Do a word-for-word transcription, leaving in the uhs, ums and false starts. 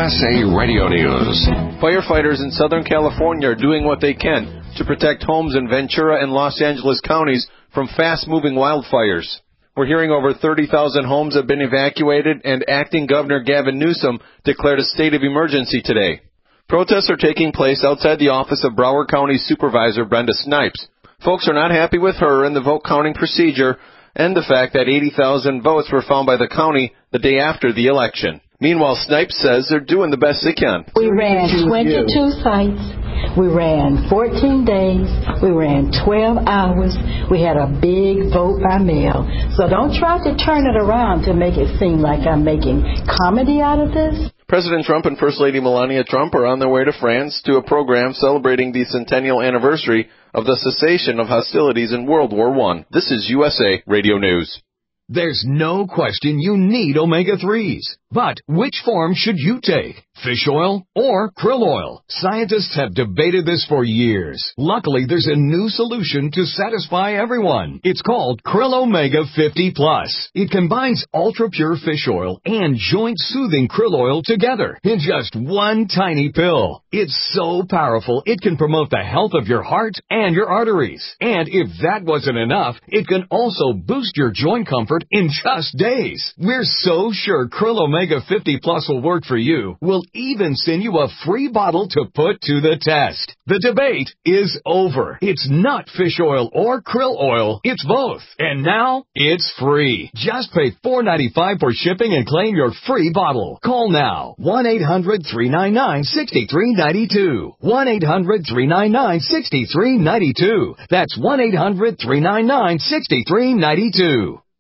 S A Radio News. Firefighters in Southern California are doing what they can to protect homes in Ventura and Los Angeles counties from fast-moving wildfires. We're hearing over thirty thousand homes have been evacuated, and acting Governor Gavin Newsom declared a state of emergency today. Protests are taking place outside the office of Broward County Supervisor Brenda Snipes. Folks are not happy with her and the vote counting procedure and the fact that eighty thousand votes were found by the county the day after the election. Meanwhile, Snipes says they're doing the best they can. We ran twenty-two sites. We ran fourteen days. We ran twelve hours. We had a big vote by mail. So don't try to turn it around to make it seem like I'm making comedy out of this. President Trump and First Lady Melania Trump are on their way to France to a program celebrating the centennial anniversary of the cessation of hostilities in World War One. This is U S A Radio News. There's no question you need omega threes. But which form should you take? Fish oil or krill oil? Scientists have debated this for years. Luckily, there's a new solution to satisfy everyone. It's called Krill Omega fifty plus. It combines ultra-pure fish oil and joint-soothing krill oil together in just one tiny pill. It's so powerful, it can promote the health of your heart and your arteries. And if that wasn't enough, it can also boost your joint comfort in just days. We're so sure Krill Omega fifty plus will work for you. We'll even send you a free bottle to put to the test. The debate is over. It's not fish oil or krill oil. It's both. And now it's free. Just pay four dollars and ninety-five cents for shipping and claim your free bottle. Call now. one eight hundred three nine nine six three nine two. one eight hundred three nine nine six three nine two. That's one eight hundred three nine nine six three nine two.